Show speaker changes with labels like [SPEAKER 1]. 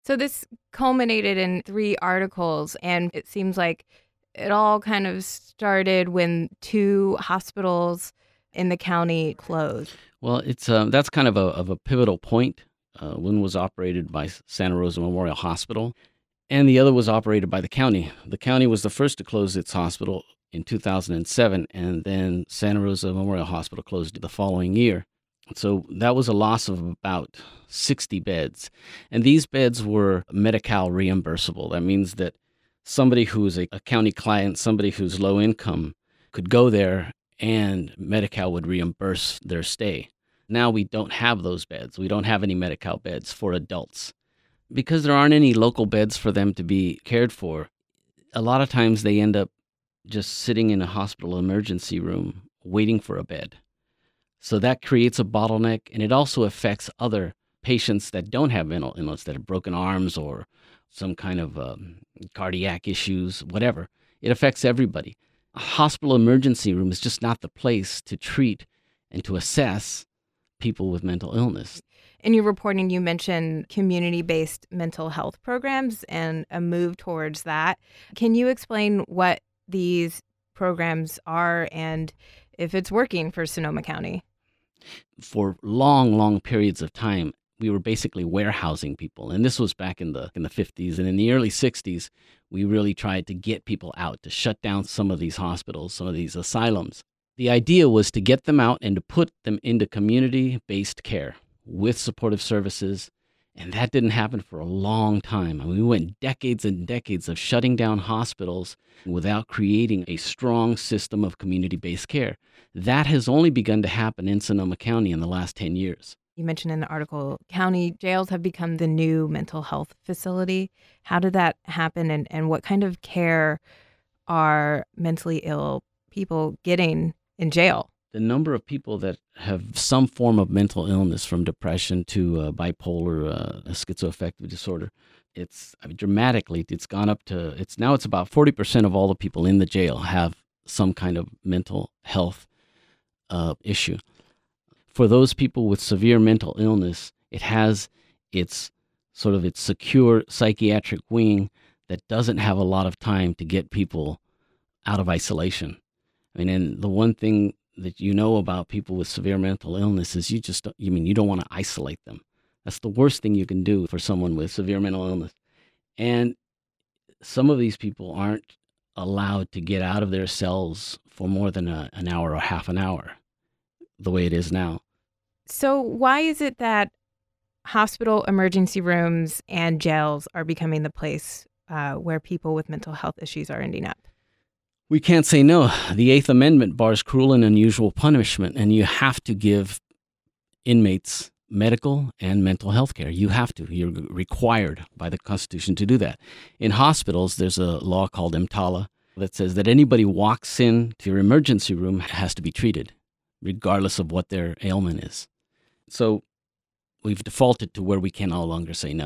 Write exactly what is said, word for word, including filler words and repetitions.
[SPEAKER 1] So this culminated in three articles, and it seems like it all kind of started when two hospitals in the county closed.
[SPEAKER 2] Well, it's uh, that's kind of a of a pivotal point. Uh, one was operated by Santa Rosa Memorial Hospital, and the other was operated by the county. The county was the first to close its hospital in two thousand seven, and then Santa Rosa Memorial Hospital closed the following year. So that was a loss of about sixty beds. And these beds were Medi-Cal reimbursable. That means that somebody who's a, a county client, somebody who's low income, could go there and Medi-Cal would reimburse their stay. Now we don't have those beds. We don't have any Medi-Cal beds for adults. Because there aren't any local beds for them to be cared for, a lot of times they end up just sitting in a hospital emergency room waiting for a bed. So that creates a bottleneck, and it also affects other patients that don't have mental illness, that have broken arms or some kind of um, cardiac issues, whatever. It affects everybody. A hospital emergency room is just not the place to treat and to assess people with mental illness.
[SPEAKER 1] In your reporting, you mentioned community-based mental health programs and a move towards that. Can you explain what these programs are and if it's working for Sonoma County?
[SPEAKER 2] For long, long periods of time, we were basically warehousing people. And this was back in the in the fifties. And in the early sixties, we really tried to get people out, to shut down some of these hospitals, some of these asylums. The idea was to get them out and to put them into community-based care with supportive services. And that didn't happen for a long time. I mean, we went decades and decades of shutting down hospitals without creating a strong system of community-based care. That has only begun to happen in Sonoma County in the last ten years.
[SPEAKER 1] You mentioned in the article, county jails have become the new mental health facility. How did that happen, and, and what kind of care are mentally ill people getting in jail?
[SPEAKER 2] The number of people that have some form of mental illness, from depression to uh, bipolar, uh, schizoaffective disorder, it's I mean, dramatically, it's gone up to, it's now it's about forty percent of all the people in the jail have some kind of mental health uh, issue. For those people with severe mental illness, it has its sort of its secure psychiatric wing that doesn't have a lot of time to get people out of isolation. I mean, and the one thing that you know about people with severe mental illness is you just, you mean, you don't want to isolate them. That's the worst thing you can do for someone with severe mental illness. And some of these people aren't allowed to get out of their cells for more than a, an hour or half an hour, the way it is now.
[SPEAKER 1] So why is it that hospital emergency rooms and jails are becoming the place uh, where people with mental health issues are ending up?
[SPEAKER 2] We can't say no. The Eighth Amendment bars cruel and unusual punishment, and you have to give inmates medical and mental health care. You have to. You're required by the Constitution to do that. In hospitals, there's a law called EMTALA that says that anybody walks in to your emergency room has to be treated, regardless of what their ailment is. So we've defaulted to where we can no longer say no.